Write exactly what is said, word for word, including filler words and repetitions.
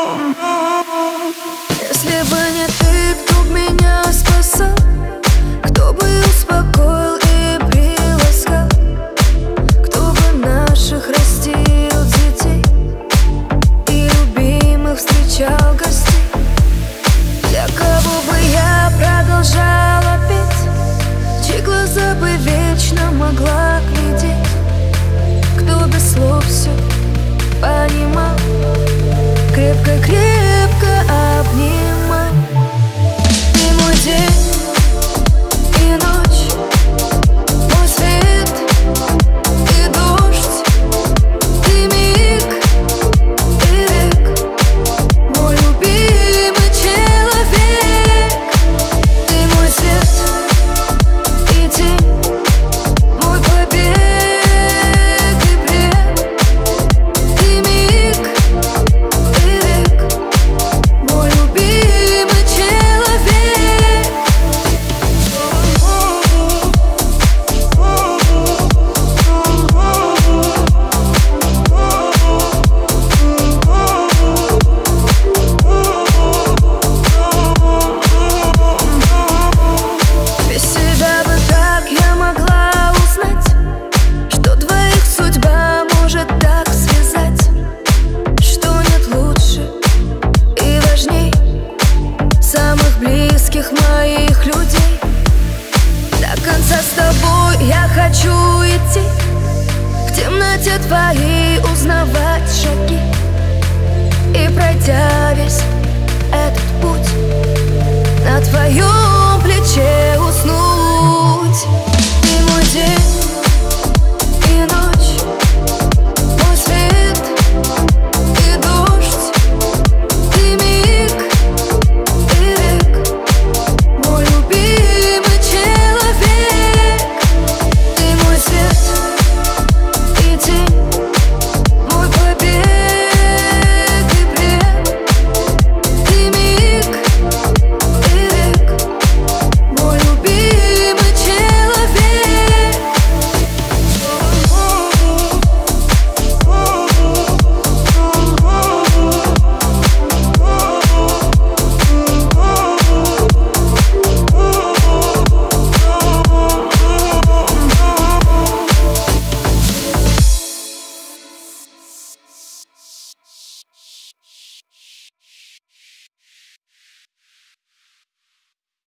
Если бы не ты, кто б меня спасал, кто бы успокоил и приласкал, кто бы наших растил детей и любимых встречал гостей, для кого бы я продолжала петь, чьи глаза бы вечно могла глядеть, кто без слов все понимал, крепко-крепко обнимал. Ты мой день и ночь, мой свет и дождь, ты миг и век, мой любимый человек. Ты мой свет и тень, мой побег и бред, ты миг и век, мой любимый человек. Без тебя бы как я могла узнать, что двоих судьба может так связать, что нет лучше и важней самых близких моих людей. До конца с тобой я хочу идти, в темноте твоей